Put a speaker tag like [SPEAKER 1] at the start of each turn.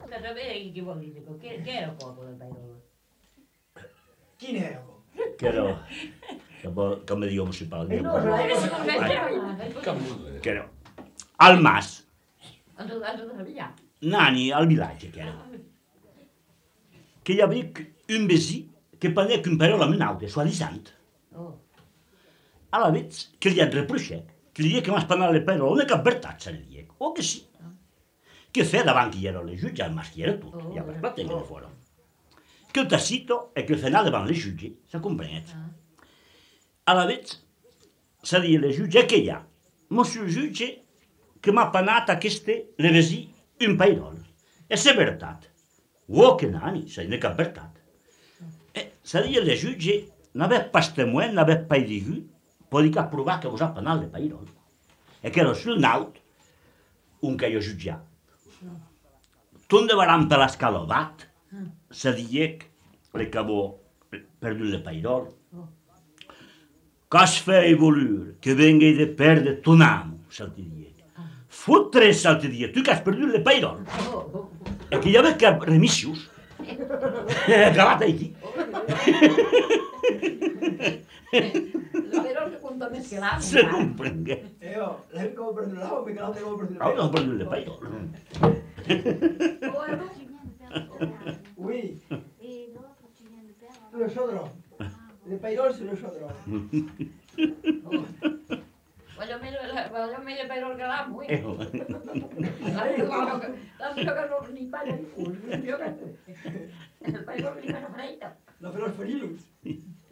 [SPEAKER 1] Que saber qui vol dir, què era el poble de Pairola?
[SPEAKER 2] Quin era?
[SPEAKER 3] Que era com me diu municipal. Que era al mas.
[SPEAKER 1] Has de treballar.
[SPEAKER 3] Nani, al vilatge, que era. Que hi havia un vesí que prenia qu'un Pairola amb un altre, soi-disant. A la vez que li had reproixat, que li dia que m'has panat le Pairola, una cap veritat, se li dia. O que sí. Que fe davant que hi era le jutge, al mas que hi era tot, ja per plater que de fora. Que el tacito e que fenar davant le jutge, se comprenet. A la vez, se dia le jutge que hi ha, monsieur jutge, que m'ha panat aquesta le vesí un Pairol. E se veritat. O que nani, se n'è cap veritat. Se dia le jutge, n'avè pas temoin, n'avè pas digu, podic aprovar que vos ha panat le Pairol. E que era sul naut, un que jo jutjà. Ton de varan per l'escalobat, se diec le cabó perdut le Pairol. Qu'has fei volur que venga de perdre ton amo, se'l diec. Fotre, se'l diec, tu que has perdut le Pairol. E que hi havia que remissius. Acabat aquí.
[SPEAKER 1] La Pairola que compta més que l'amo.
[SPEAKER 3] Se comprengué.
[SPEAKER 2] L'hem com perdut l'amo, que l'altre com perdut
[SPEAKER 3] Ara no has perdut le Pairol.
[SPEAKER 2] Oui, le chaudron. Le Pairol, c'est le chaudron.
[SPEAKER 1] Voglio meglio il Pairola che l'amo. L'altro che non li paglia di culo. Il Pairola li fa freita.
[SPEAKER 2] La Pairol Farinus.